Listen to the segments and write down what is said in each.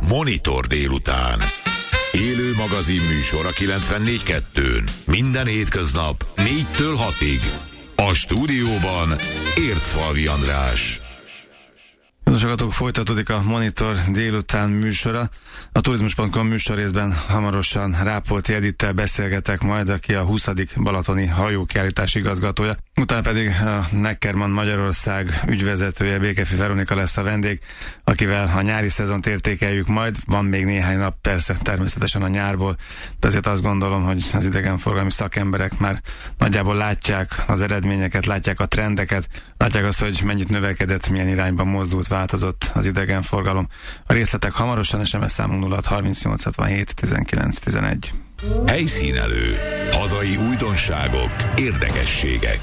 Monitor délután. Élő magazin műsor a 94.2-n. Minden hétköznap 4-től 6-ig. A stúdióban Ércfalvi András. Kedves folytatódik a Monitor délután műsora. A turizmus.com műsorrészben hamarosan Rápolti Edittel beszélgetek majd, aki a 20. balatoni hajókiállítás igazgatója. Utána pedig a Neckermann Magyarország ügyvezetője, Békefi Veronika lesz a vendég, akivel a nyári szezont értékeljük majd. Van még néhány nap, persze természetesen a nyárból, de azért azt gondolom, hogy az idegenforgalmi szakemberek már nagyjából látják az eredményeket, látják a trendeket, látják azt, hogy mennyit növekedett, milyen irányban mozdult, változott az idegenforgalom. A részletek hamarosan, SMS számunk 063867 19 11. Helyszínelő. Hazai újdonságok, érdekességek.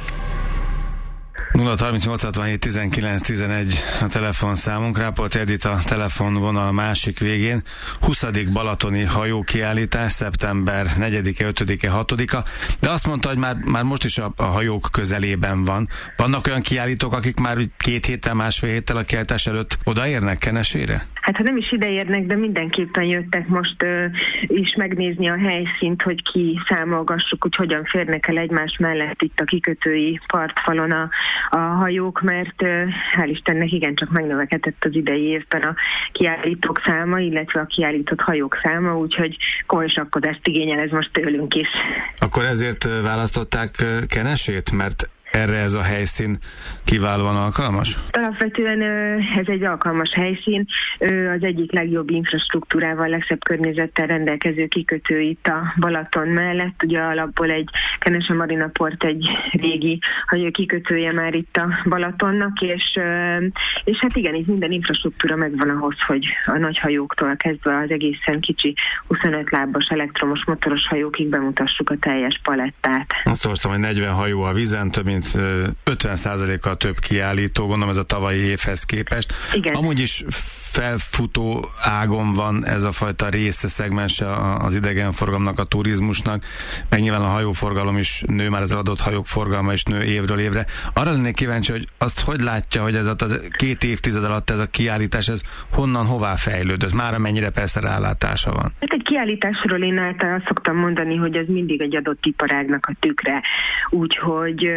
063867 19 11 a telefonszámunk. Rápolti Edit a telefonvonal másik végén. 20. balatoni hajókiállítás, szeptember 4-e, 5-e, 6-a. De azt mondta, hogy már most is a hajók közelében van. Vannak olyan kiállítók, akik már 2 héttel, másfél héttel a kiállítás előtt odaérnek Kenesére? Hát ha nem is ideérnek, de mindenképpen jöttek most is megnézni a helyszínt, hogy kiszámolgassuk, hogy hogyan férnek el egymás mellett itt a kikötői partfalon a hajók, mert hál' Istennek igencsak megnövekedett az idei évben a kiállítók száma, illetve a kiállított hajók száma, úgyhogy komoly sakkodást igényel ez most tőlünk is. Akkor ezért választották Kenesét, mert erre ez a helyszín kiválóan alkalmas? Alapvetően ez egy alkalmas helyszín, az egyik legjobb infrastruktúrával, legszebb környezettel rendelkező kikötő itt a Balaton mellett. Ugye alapból egy Kenese Marina Port egy régi kikötője már itt a Balatonnak, és hát igen, itt minden infrastruktúra megvan ahhoz, hogy a nagy hajóktól kezdve az egészen kicsi 25 lábas elektromos motoros hajókig bemutassuk a teljes palettát. Azt olvastam, hogy 40 hajó a vízen, több mint 50%-kal több kiállító, gondolom ez a tavalyi évhez képest. Igen. Amúgy is felfutó ágon van ez a fajta része, szegmense az idegenforgalomnak, a turizmusnak, meg nyilván a hajóforgalom is nő, már az adott hajók forgalma is nő évről évre. Arra lennék kíváncsi, hogy azt hogy látja, hogy ez az 2 évtized alatt ez a kiállítás, ez honnan, hová fejlődött? Mára mennyire persze rálátása van? Hát egy kiállításról én általában szoktam mondani, hogy ez mindig egy adott iparágnak a tükre. Úgyhogy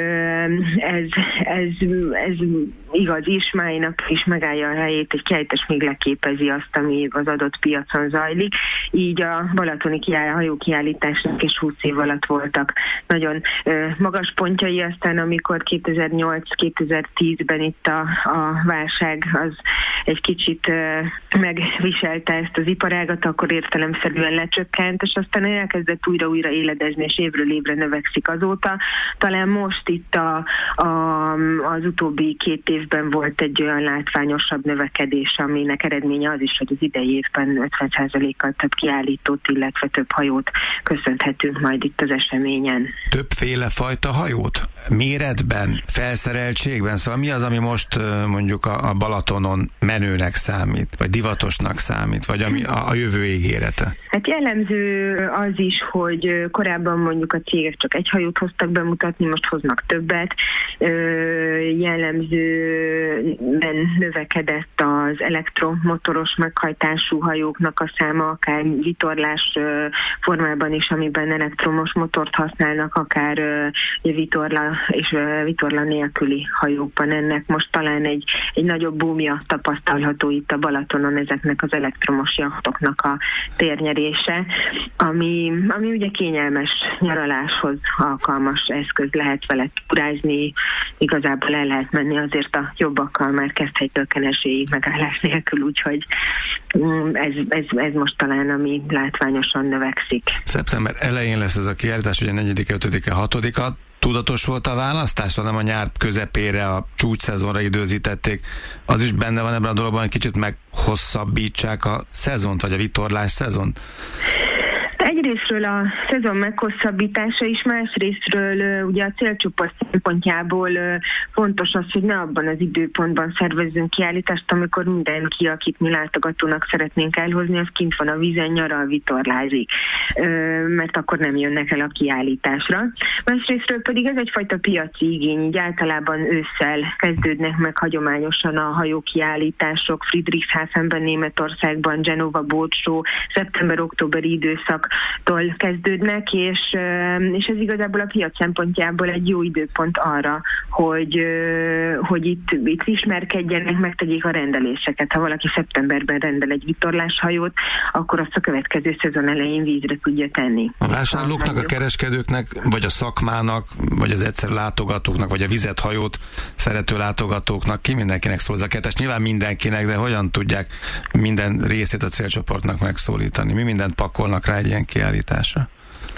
ez igaz is, májnak is megállja a helyét, egy kiállítás még leképezi azt, ami az adott piacon zajlik. Így a balatoni hajókiállításnak is 20 év alatt voltak nagyon magas pontjai, aztán amikor 2008-2010-ben itt a válság az egy kicsit megviselte ezt az iparágat, akkor értelemszerűen lecsökkent, és aztán elkezdett újra éledezni, és évről évre növekszik azóta. Talán most itt az utóbbi 2 évben volt egy olyan látványosabb növekedés, aminek eredménye az is, hogy az idei évben 50%-kal több kiállítót, illetve több hajót köszönhetünk majd itt az eseményen. Többféle fajta hajót? Méretben, felszereltségben? Szóval mi az, ami most mondjuk a Balatonon menőnek számít, vagy divatosnak számít, vagy ami a jövő ígérete? Hát jellemző az is, hogy korábban mondjuk a cégek csak egy hajót hoztak bemutatni, most hoznak többet. Jellemzően növekedett az elektromotoros meghajtású hajóknak a száma, akár vitorlás formában is, amiben elektromos motort használnak, akár vitorla és vitorla nélküli hajókban. Ennek most talán egy nagyobb boomja tapasztalható itt a Balatonon ezeknek az elektromos jachtoknak a térnyerése, ami ugye kényelmes nyaraláshoz alkalmas eszköz, lehet vele turázni, igazából el lehet menni azért a jobbakkal már Keszthelytől Keneséig megállás nélkül, úgyhogy ez most talán, ami látványosan növekszik. Szeptember elején lesz ez a kiállítás, ugye 4-e, 5-e, 6-a. Tudatos volt a választás, hanem a nyár közepére, a csúcsszezonra időzítették. Az is benne van ebben a dologban, hogy kicsit meghosszabbítsák a szezont, vagy a vitorlás szezont? Egyrészről a szezon meghosszabbítása is, másrészről ugye a célcsoport szempontjából fontos az, hogy ne abban az időpontban szervezzünk kiállítást, amikor mindenki, akit mi látogatónak szeretnénk elhozni, az kint van a vízen, nyaral, vitorlázik, mert akkor nem jönnek el a kiállításra. Másrészről pedig ez egyfajta piaci igény, így általában ősszel kezdődnek meg hagyományosan a hajókiállítások, Friedrichshafenben, Németországban, Genova Boat Show, szeptember-októberi időszaktól kezdődnek, és ez igazából a piac szempontjából egy jó időpont arra, hogy itt ismerkedjenek, megtegyék a rendeléseket. Ha valaki szeptemberben rendel egy vitorláshajót, akkor azt a következő szezon elején vízre tudja tenni. A vásárlóknak, a kereskedőknek, vagy a szakmának, vagy az egyszerű látogatóknak, vagy a vizethajót szerető látogatóknak, ki mindenkinek szól ez a kettes? Nyilván mindenkinek, de hogyan tudják minden részét a célcsoportnak megszólítani? Mi mindent pakolnak rá egy ilyen kiállításra?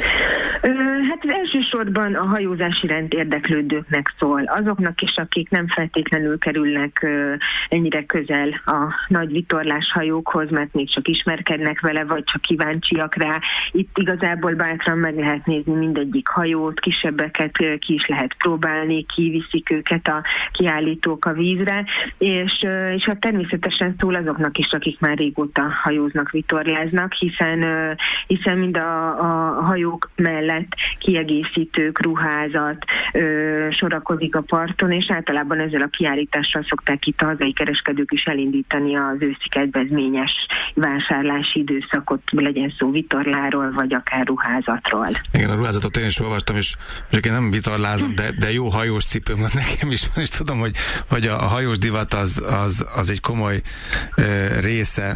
Hát az elsősorban a hajózás iránt érdeklődőknek szól. Azoknak is, akik nem feltétlenül kerülnek ennyire közel a nagy vitorláshajókhoz, mert még csak ismerkednek vele, vagy csak kíváncsiak rá. Itt igazából bátran meg lehet nézni mindegyik hajót, kisebbeket ki is lehet próbálni, kiviszik őket a kiállítók a vízre, és hát természetesen szól azoknak is, akik már régóta hajóznak, vitorláznak, hiszen mind a hajók mellett kiegészítők, ruházat sorakozik a parton, és általában ezzel a kiállítással szokták itt a hazai kereskedők is elindítani az őszi kedvezményes vásárlási időszakot, legyen szó vitorláról, vagy akár ruházatról. Igen, a ruházatot én is olvastam, és én nem vitorlázom, de jó hajós cipőm az nekem is van, és tudom, hogy a hajós divat az egy komoly része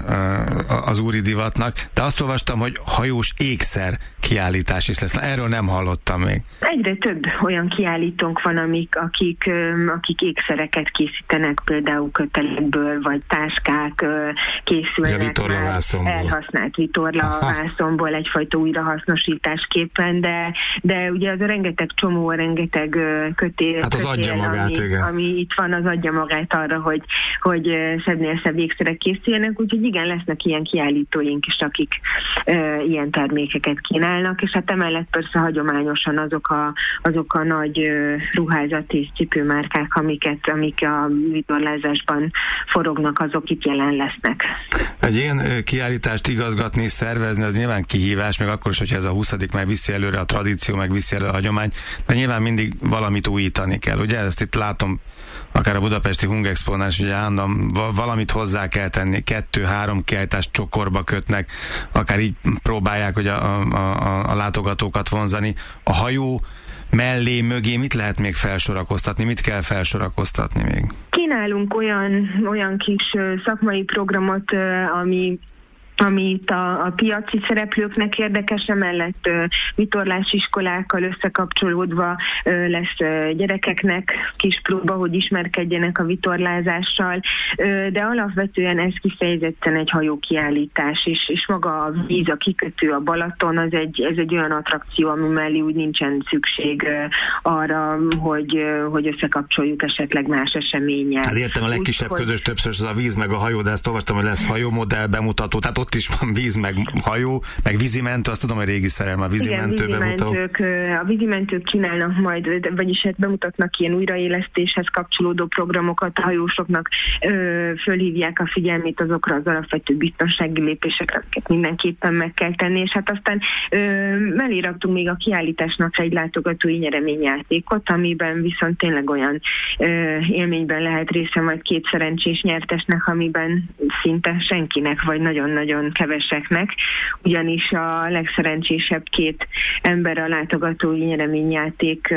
az úri divatnak, de azt olvastam, hogy hajós ékszer kiállítás is lesz. Erről nem hallottam még. Egyre több olyan kiállítónk van, akik ékszereket készítenek, például kötelékből, vagy táskák készülnek elhasznált vitorlavászonból egyfajta újrahasznosításképpen, de ugye az a rengeteg csomó, rengeteg kötél, hát az adja magát, ami itt van, az adja magát arra, hogy szebbnél szebb ékszerek készüljenek, úgyhogy igen, lesznek ilyen kiállítóink is, akik ilyen termékeket kínálnak, és hát emellett persze hagyományosan azok a nagy ruházat és cipőmárkák, amik a vitorlázásban forognak, azok itt jelen lesznek. Egy ilyen kiállítást igazgatni, szervezni, az nyilván kihívás, meg akkor is, hogyha ez a 20. meg viszi előre a tradíció, meg viszi előre a hagyomány, de nyilván mindig valamit újítani kell. Ugye ezt itt látom, akár a budapesti Hungexpónál is, ugye állandóan valamit hozzá kell tenni, 2-3 kiállítást csokorba kötnek, akár így próbálják, hogy a látogatókat vonzani. A hajó mellé, mögé mit lehet még felsorakoztatni? Mit kell felsorakoztatni még? Kínálunk olyan kis szakmai programot, ami itt a piaci szereplőknek érdekes, emellett vitorlásiskolákkal összekapcsolódva lesz gyerekeknek kis próba, hogy ismerkedjenek a vitorlázással, de alapvetően ez kifejezetten egy hajókiállítás, és maga a víz, a kikötő, a Balaton, ez egy olyan attrakció, ami mellé úgy nincsen szükség arra, hogy összekapcsoljuk esetleg más eseménnyel. Hát értem, a legkisebb közös többszörös az a víz meg a hajó, de ezt olvastam, hogy lesz hajómodell bemutató, tehát ott is van víz, meg hajó, meg vízimentő, azt tudom, hogy régi szerelem a vízimentő bemutató. A vízimentők csinálnak majd, vagyis hát bemutatnak ilyen újraélesztéshez kapcsolódó programokat, a hajósoknak fölhívják a figyelmét azokra az alapvető biztonsági lépésekre, amiket mindenképpen meg kell tenni, és hát aztán mellé raktunk még a kiállításnak egy látogatói nyereményjátékot, amiben viszont tényleg olyan élményben lehet része majd 2 szerencsés nyertesnek, amiben szinte senkinek, vagy nagyon-nagyon keveseknek, ugyanis a legszerencsésebb 2 ember a látogatói nyereményjáték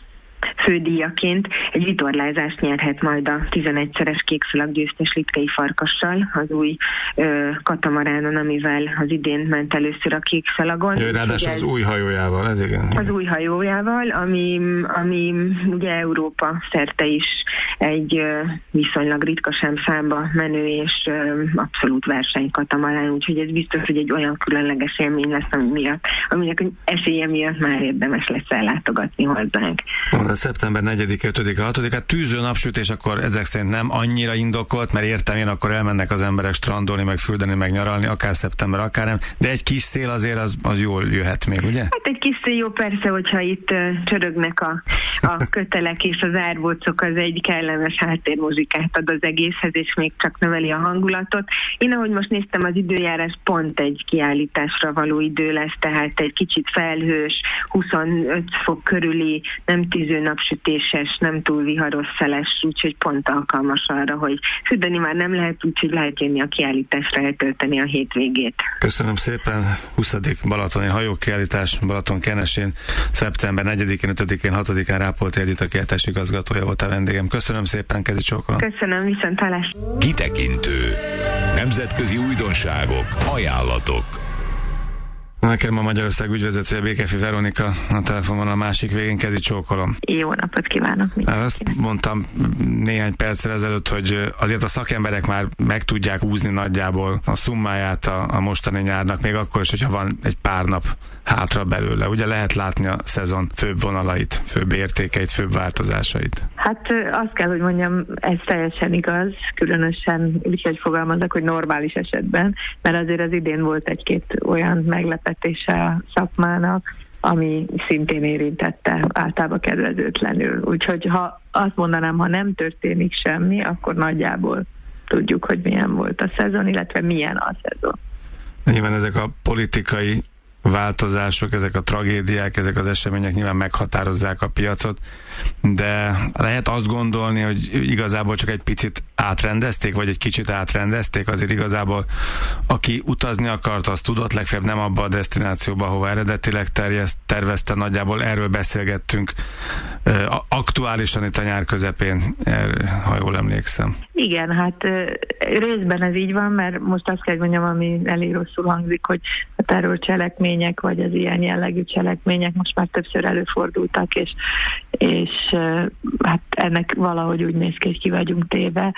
fődíjaként egy vitorlázást nyerhet majd a 11-szeres kékszalag győztes Litkei Farkassal, az új katamaránon, amivel az idén ment először a kékszalagon. Ráadásul az új hajójával, ez igen. Az új hajójával, ami ugye Európa szerte is egy viszonylag ritka számba menő és abszolút versenykatamarán, úgyhogy ez biztos, hogy egy olyan különleges élmény lesz, aminek esélye miatt már érdemes lesz ellátogatni hozzánk. De szeptember 4-e, 5-e, 6-a tűző napsütés akkor ezek szerint nem annyira indokolt, mert értem én, akkor elmennek az emberek strandolni, meg fürdeni, meg nyaralni, akár szeptember, akár nem, de egy kis szél azért az jól jöhet még, ugye? Hát egy kis szél jó, persze, hogyha itt csörögnek a kötelek és az árbócok, az egy kellemes háttérmuzsikát ad az egészhez, és még csak növeli a hangulatot. Én, ahogy most néztem, az időjárás pont egy kiállításra való idő lesz, tehát egy kicsit felhős, 25 fok körüli, nem tűző napsütéses, nem túl viharos szeles, úgyhogy pont alkalmas arra, hogy fürdeni már nem lehet, úgyhogy lehet jönni a kiállításra, eltölteni a hétvégét. Köszönöm szépen. 20. balatoni hajókiállítás Balaton-Kenesén, szeptember 4-én, 5-én, 6-án Rápolti Edita kiállítás igazgatója volt a vendégem. Köszönöm szépen, kezi csókolom. Köszönöm, viszonthallásra. Kitekintő. Nemzetközi újdonságok, ajánlatok. Nekem a Magyarország ügyvezetője Békefi Veronika a telefonon a másik végén, kezi csókolom. Jó napot kívánok! Azt mondtam néhány perccel ezelőtt, hogy azért a szakemberek már meg tudják húzni nagyjából a szummáját a mostani nyárnak, még akkor is, hogyha van egy pár nap hátra belőle. Ugye lehet látni a szezon főbb vonalait, főbb értékeit, főbb változásait? Hát azt kell, hogy mondjam, ez teljesen igaz, különösen úgy, hogy fogalmazok, hogy normális esetben, mert azért az idén volt egy-két olyan meglepetése a szakmának, ami szintén érintette általában kedvezőtlenül. Úgyhogy ha azt mondanám, ha nem történik semmi, akkor nagyjából tudjuk, hogy milyen volt a szezon, illetve milyen a szezon. Nyilván ezek a politikai változások, ezek a tragédiák, ezek az események nyilván meghatározzák a piacot, de lehet azt gondolni, hogy igazából csak egy picit átrendezték, vagy egy kicsit átrendezték, azért igazából aki utazni akart, az tudott, legfeljebb nem abba a desztinációba, ahova eredetileg tervezte, nagyjából erről beszélgettünk aktuálisan itt a nyár közepén, ha jól emlékszem. Igen, hát részben ez így van, mert most azt kell mondjam, ami elég rosszul hangzik, hogy a terrorcselekmények, vagy az ilyen jellegű cselekmények most már többször előfordultak, és hát ennek valahogy úgy néz ki, hogy ki vagyunk téve.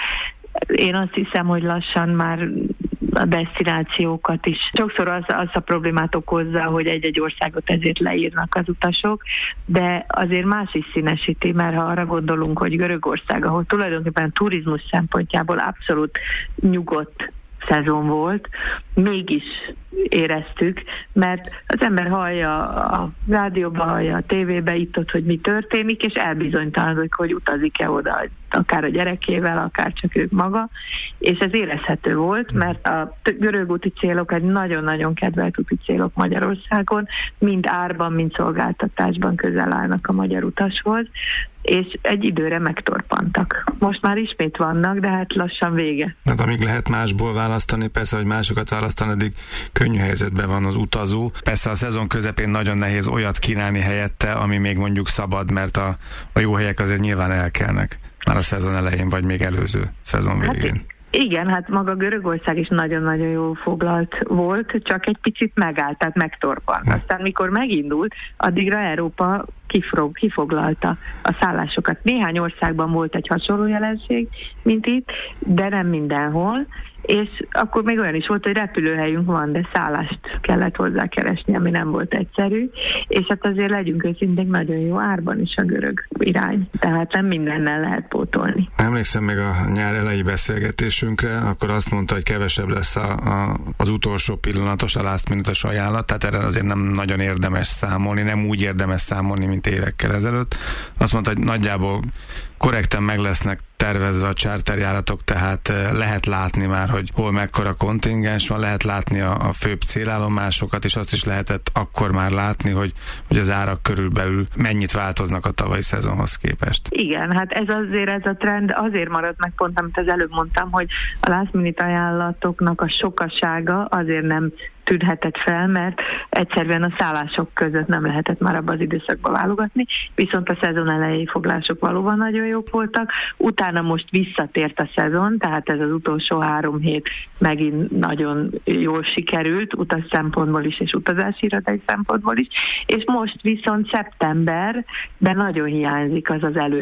Én azt hiszem, hogy lassan már a desztinációkat is. Sokszor az a problémát okozza, hogy egy-egy országot ezért leírnak az utasok, de azért más is színesíti, mert ha arra gondolunk, hogy Görögország, ahol tulajdonképpen turizmus szempontjából abszolút nyugodt szezon volt, mégis éreztük, mert az ember hallja a rádióban, hallja a tévébe itt-ott, hogy mi történik, és elbizonytalanodik, hogy utazik-e oda, akár a gyerekével, akár csak ők maga, és ez érezhető volt, mert a görög úti célok egy nagyon-nagyon kedvelt úti célok Magyarországon, mind árban, mind szolgáltatásban közel állnak a magyar utashoz, és egy időre megtorpantak. Most már ismét vannak, de hát lassan vége. Hát amíg lehet másból választani, persze, hogy másokat választani, addig könnyű helyzetben van az utazó. Persze a szezon közepén nagyon nehéz olyat kínálni helyette, ami még mondjuk szabad, mert a jó helyek azért nyilván elkelnek. Már a szezon elején, vagy még előző szezon végén. Hát igen, hát maga Görögország is nagyon-nagyon jól foglalt volt, csak egy picit megállt, tehát megtorpant. Aztán mikor megindult, addigra Európa kifoglalta a szállásokat. Néhány országban volt egy hasonló jelenség, mint itt, de nem mindenhol, és akkor még olyan is volt, hogy repülőhelyünk van, de szállást kellett hozzá keresni, ami nem volt egyszerű, és hát azért legyünk őszintén nagyon jó árban is a görög irány, tehát nem mindennel lehet pótolni. Emlékszem meg a nyár elejé beszélgetésünkre, akkor azt mondta, hogy kevesebb lesz az utolsó pillanatos, a last minute-os ajánlat, tehát erre azért nem nagyon érdemes számolni, nem úgy érdemes számolni, mint évekkel ezelőtt. Azt mondta, hogy nagyjából korrekten meg lesznek tervezve a charterjáratok, tehát lehet látni már, hogy hol mekkora kontingens van, lehet látni a főbb célállomásokat, és azt is lehetett akkor már látni, hogy az árak körülbelül mennyit változnak a tavalyi szezonhoz képest. Igen, hát ez a trend azért maradt meg pont, amit az előbb mondtam, hogy a last minute ajánlatoknak a sokasága azért nem tűnhetett fel, mert egyszerűen a szállások között nem lehetett már abban az időszakban válogatni, viszont a szezon elejé foglások valóban nagyon jók voltak, utána most visszatért a szezon, tehát ez az utolsó 3 hét megint nagyon jól sikerült, utas szempontból is és utazási irodai szempontból is, és most viszont szeptemberben nagyon hiányzik az előre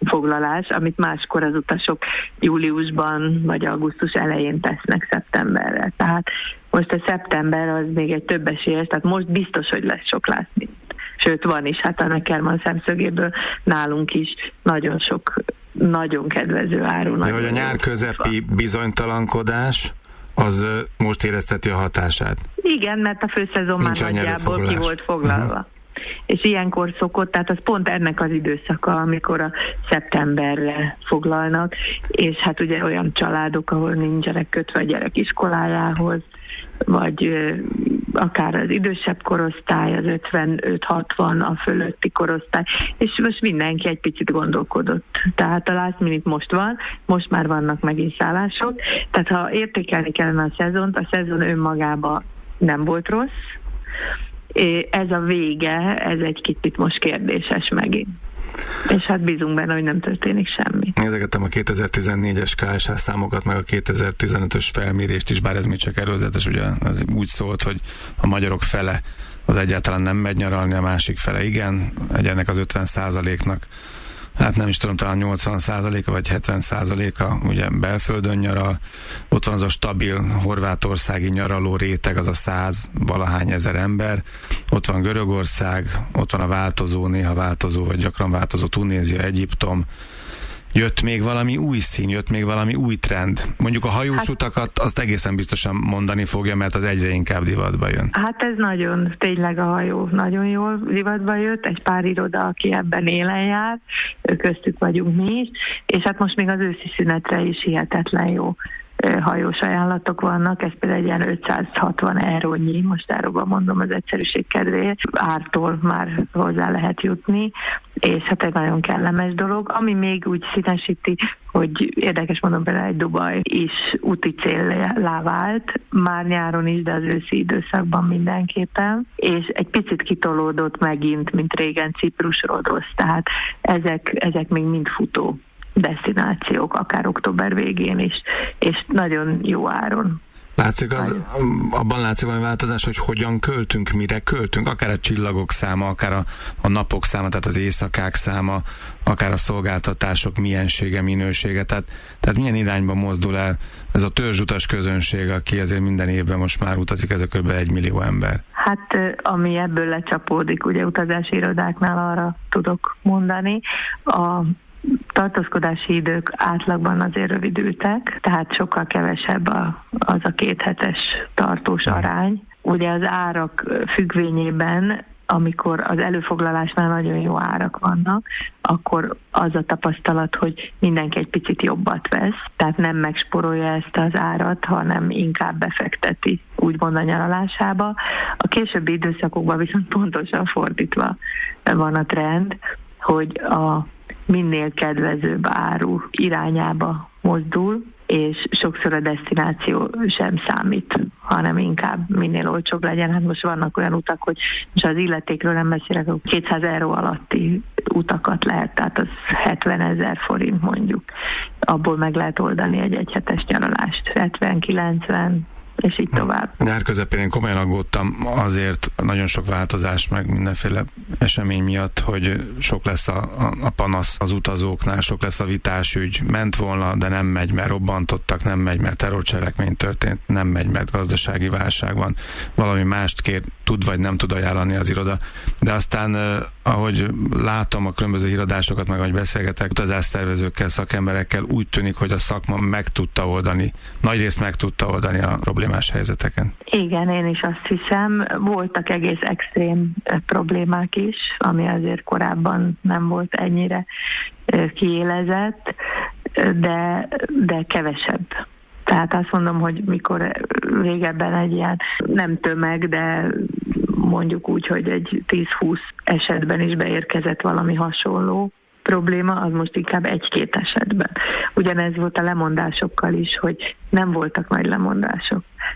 foglalás, amit máskor az utasok júliusban vagy augusztus elején tesznek szeptemberre. Tehát most a szeptember az még egy több esélyes, tehát most biztos, hogy lesz sok last minute. Sőt, van is, hát a Neckermann szemszögéből nálunk is nagyon sok, nagyon kedvező áru. De hogy a nyár közepi bizonytalankodás, az most érezteti a hatását? Igen, mert a főszezon már nagyjából ki volt foglalva. És ilyenkor szokott, tehát az pont ennek az időszaka, amikor a szeptemberre foglalnak, és hát ugye olyan családok, ahol nincsenek kötve a gyerek iskolájához, vagy akár az idősebb korosztály, az 55-60, a fölötti korosztály, és most mindenki egy picit gondolkodott. Tehát a last minute most van, most már vannak megint szállások, tehát ha értékelni kellene a szezon önmagában nem volt rossz, ez a vége, ez egy kicsit most kérdéses megint. És hát bízunk benne, hogy nem történik semmi. Nézegettem a 2014-es KSH számokat, meg a 2015-ös felmérést is, bár ez még csak előzetes, ugye az úgy szólt, hogy a magyarok fele az egyáltalán nem megy nyaralni, a másik fele igen, ennek az 50%-nak, hát nem is tudom, talán 80%-a vagy 70%-a ugye belföldön nyaral, ott van az a stabil horvátországi nyaraló réteg, az a 100 valahány ezer ember, ott van Görögország, ott van a változó, néha változó, vagy gyakran változó Tunézia, Egyiptom. Jött még valami új szín, jött még valami új trend. Mondjuk a hajós utakat azt egészen biztosan mondani fogja, mert az egyre inkább divatba jön. Hát ez nagyon, tényleg a hajó nagyon jól divatba jött, egy pár iroda, aki ebben élen jár, köztük vagyunk mi is, és hát most még az őszi szünetre is hihetetlen jó hajós ajánlatok vannak, ez például egy ilyen 560 eurónyi, most áróban mondom az egyszerűség kedvéért, ártól már hozzá lehet jutni, és hát egy nagyon kellemes dolog. Ami még úgy színesíti, hogy érdekes mondom, például egy Dubaj is úti céllá vált, már nyáron is, de az őszi időszakban mindenképpen, és egy picit kitolódott megint, mint régen Ciprus, Rodosz, tehát ezek még mind futó desztinációk, akár október végén is, és nagyon jó áron. Abban látszik valami változás, hogy hogyan költünk, mire költünk, akár a csillagok száma, akár a napok száma, tehát az éjszakák száma, akár a szolgáltatások miensége, minősége, tehát milyen irányba mozdul el ez a törzsutas közönség, aki azért minden évben most már utazik, ez a kb. 1 millió ember. Hát ami ebből lecsapódik, ugye utazási irodáknál arra tudok mondani, a tartózkodási idők átlagban azért rövidültek, tehát sokkal kevesebb az a 2 hetes tartós arány. Ugye az árak függvényében, amikor az előfoglalásnál nagyon jó árak vannak, akkor az a tapasztalat, hogy mindenki egy picit jobbat vesz, tehát nem megspórolja ezt az árat, hanem inkább befekteti, úgymond a nyaralásába. A későbbi időszakokban viszont pontosan fordítva van a trend, hogy a minél kedvezőbb áru irányába mozdul, és sokszor a desztináció sem számít, hanem inkább minél olcsóbb legyen. Hát most vannak olyan utak, hogy most az illetékről nem beszélek, 200 euró alatti utakat lehet, tehát az 70 000 forint mondjuk. Abból meg lehet oldani egy egyhetes nyaralást, 70-90, és így tovább. Nyár közepén én komolyan aggódtam azért nagyon sok változás, meg mindenféle esemény miatt, hogy sok lesz a panasz az utazóknál, sok lesz a vitásügy. Ment volna, de nem megy, mert robbantottak, nem megy, mert terrorcselekmény történt, nem megy, mert gazdasági válság van. Valami mást kér, tud vagy nem tud ajánlani az iroda. De aztán, ahogy látom a különböző híradásokat, meg ahogy beszélgetek utazásszervezőkkel, szakemberekkel, úgy tűnik, hogy a szakma meg tudta oldani, nagyrészt meg tudta oldani a problémás helyzeteken. Igen, én is azt hiszem. Voltak egész extrém problémák is, ami azért korábban nem volt ennyire kiélezett, de kevesebb. Tehát azt mondom, hogy mikor régebben egy ilyen nem tömeg, de mondjuk úgy, hogy egy 10-20 esetben is beérkezett valami hasonló probléma, az most inkább 1-2 esetben. Ugyanez volt a lemondásokkal is, hogy nem voltak nagy lemondások.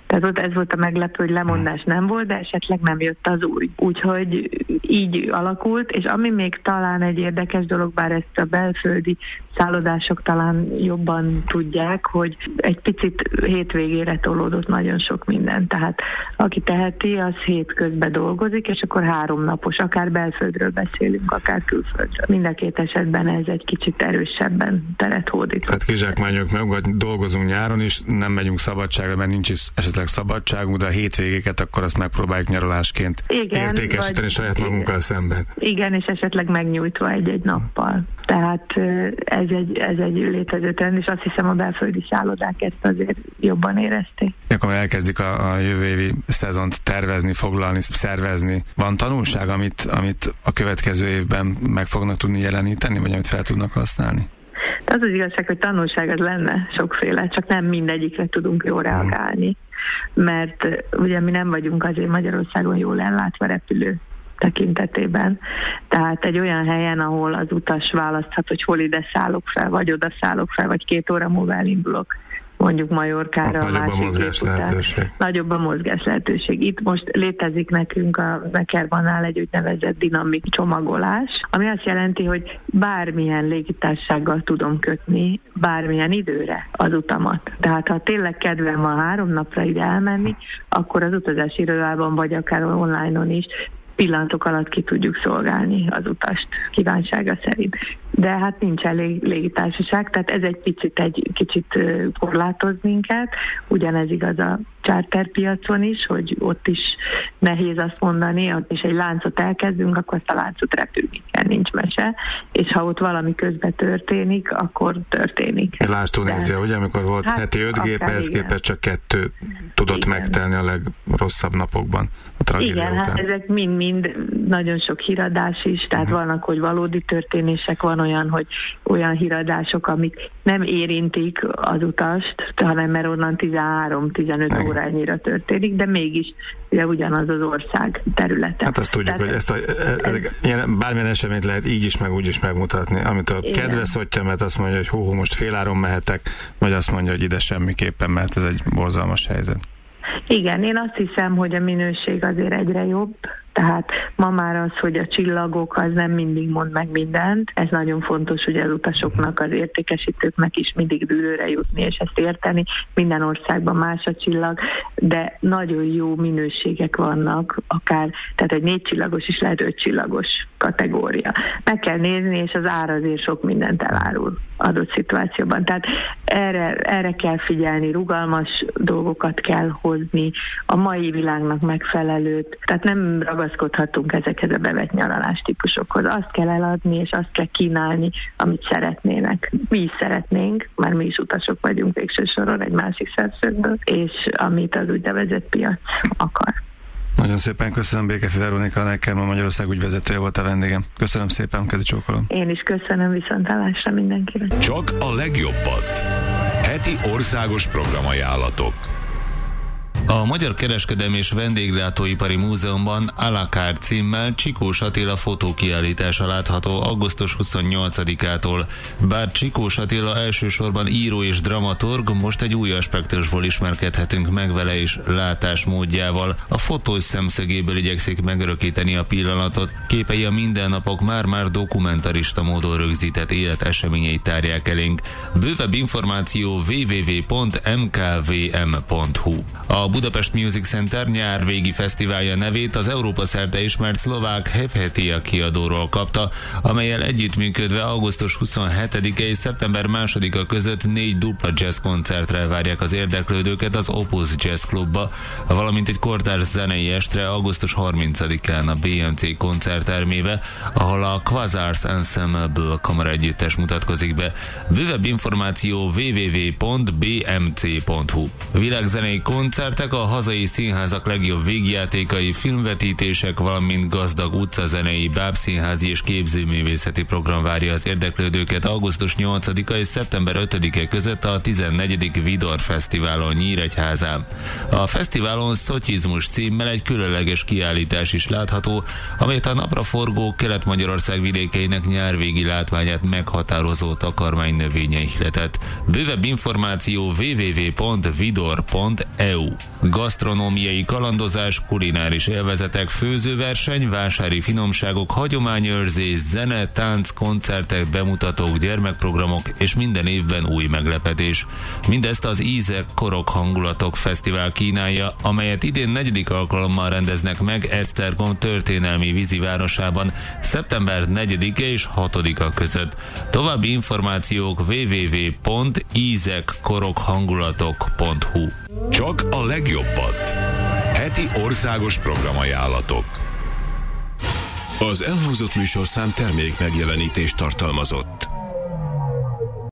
Tehát ez volt a meglepő, hogy lemondás nem volt, de esetleg nem jött az új. Úgyhogy így alakult, és ami még talán egy érdekes dolog, bár ezt a belföldi szállodások talán jobban tudják, hogy egy picit hétvégére tolódott nagyon sok minden. Tehát aki teheti, az hétközben dolgozik, és akkor 3 napos, akár belföldről beszélünk, akár külföldről. Mind a 2 esetben ez egy kicsit erősebben teret hódít. Tehát kizsákmányok meg, vagy dolgozunk nyáron is, nem megyünk szabadságra, mert nincs is esetleg szabadságunk, de a hétvégéket akkor azt megpróbáljuk nyaralásként értékesíteni saját magunkkal szemben. Igen, és esetleg megnyújtva egy-egy nappal. Tehát ez egy létező trend, és azt hiszem a belföldi szállodák ezt azért jobban érezték. Akkor elkezdik a jövő évi szezont tervezni, foglalni, szervezni. Van tanulság, amit a következő évben meg fognak tudni jeleníteni, vagy amit fel tudnak használni? Az az igazság, hogy tanulság az lenne sokféle, csak nem mindegyikre tudunk jól reagálni. Mert ugye mi nem vagyunk azért Magyarországon jól ellátva repülő tekintetében. Tehát egy olyan helyen, ahol az utas választhat, hogy hol ide szállok fel, vagy oda szállok fel, vagy 2 óra múlva elindulok mondjuk Majorkára. Nagyobb a mozgás lehetőség. Nagyobb a mozgás lehetőség. Itt most létezik nekünk a Mekervannál egy úgynevezett dinamik csomagolás, ami azt jelenti, hogy bármilyen légitársasággal tudom kötni, bármilyen időre az utamat. Tehát ha tényleg kedvem van 3 napra ide elmenni, akkor az utazási irodában, vagy akár online-on is pillanatok alatt ki tudjuk szolgálni az utast kívánsága szerint. De hát nincs elég légitársaság, tehát ez egy kicsit korlátoz minket. Ugyanez igaz a charterpiacon is, hogy ott is nehéz azt mondani, ott is egy láncot elkezdünk, akkor azt a láncot repülni kell, nincs mese. És ha ott valami közben történik, akkor történik. Lásd Tunézia, ugye, amikor volt heti 5 gép, ehhez képest csak 2 tudott megtelni a legrosszabb napokban a tragédia után. Hát ezek mind nagyon sok híradás is, tehát vannak, hogy valódi történések, van olyan híradások, amik nem érintik az utast, hanem mert onnan 13-15 órányira történik, de mégis ugye ugyanaz az ország területe. Hát azt tudjuk, tehát hogy bármilyen eseményt lehet így is, meg úgy is megmutatni, amitől kedve szotja, mert azt mondja, hogy hú, most féláron mehetek, vagy azt mondja, hogy ide semmiképpen, mert ez egy borzalmas helyzet. Igen, én azt hiszem, hogy a minőség azért egyre jobb, tehát ma már az, hogy a csillagok, az nem mindig mond meg mindent. Ez nagyon fontos, ugye az utasoknak, az értékesítőknek is mindig dűlőre jutni, és ezt érteni. Minden országban más a csillag, de nagyon jó minőségek vannak, akár, tehát egy 4 csillagos is lehet 5 csillagos kategória. Meg kell nézni, és az ár azért sok mindent elárul adott szituációban. Tehát erre kell figyelni, rugalmas dolgokat kell hozni, a mai világnak megfelelőt, tehát nem ragaszkodhatunk ezekhez a bevett nyaralás típusokhoz. Azt kell eladni, és azt kell kínálni, amit szeretnének. Mi is szeretnénk, már mi is utasok vagyunk végső soron egy másik szemszögből, és amit az úgynevezett piac akar. Nagyon szépen köszönöm, Békefi Veronika, nekem a Magyarország ügyvezetője volt a vendégem. Köszönöm szépen, kezi csókolom. Én is köszönöm, viszontlátásra mindenkinek. Csak a legjobbat. Heti országos programajánlatok. A Magyar Kereskedelmi és Vendéglátóipari Múzeumban à la carte címmel Csikós Attila fotókiállítása látható augusztus 28-ától. Bár Csikós Attila elsősorban író és dramaturg, most egy új aspektusból ismerkedhetünk meg vele és látásmódjával. A fotós szemszögéből igyekszik megörökíteni a pillanatot. Képei a mindennapok már-már dokumentarista módon rögzített életeseményeit tárják elénk. Bővebb információ www.mkvm.hu. A Budapest Music Center nyárvégi fesztiválja nevét az Európa szerte ismert szlovák Hevhetia kiadóról kapta, amellyel együttműködve augusztus 27-e és szeptember 2-a között 4 dupla jazz koncertre várják az érdeklődőket az Opus Jazz Klubba, valamint egy kortárs zenei estre augusztus 30-án a BMC koncerttermébe, ahol a Quasars Ensemble kamaraegyüttes mutatkozik be. Bővebb információ www.bmc.hu. Világzenei koncertek, a hazai színházak legjobb végjátékai, filmvetítések, valamint gazdag utcazenei, bábszínházi és képzőművészeti program várja az érdeklődőket augusztus 8-a és szeptember 5-e között a 14. Vidor Fesztiválon Nyíregyházán. A fesztiválon Szotyizmus címmel egy különleges kiállítás is látható, amelyet a napraforgó Kelet-Magyarország vidékeinek nyárvégi látványát meghatározó takarmánynövénye ihletett. Bővebb információ www.vidor.eu. gasztronómiai kalandozás, kulináris élvezetek, főzőverseny, vásári finomságok, hagyományőrzés, zene, tánc, koncertek, bemutatók, gyermekprogramok és minden évben új meglepetés. Mindezt az Ízek Korok Hangulatok Fesztivál kínálja, amelyet idén 4. alkalommal rendeznek meg Esztergom történelmi vízivárosában szeptember 4-e és 6-a között. További információk www.izekkorokHangulatok.hu. Csak a legjobbat. Heti országos programajánlatok. Az elhangzott műsorszám termék megjelenítést tartalmazott.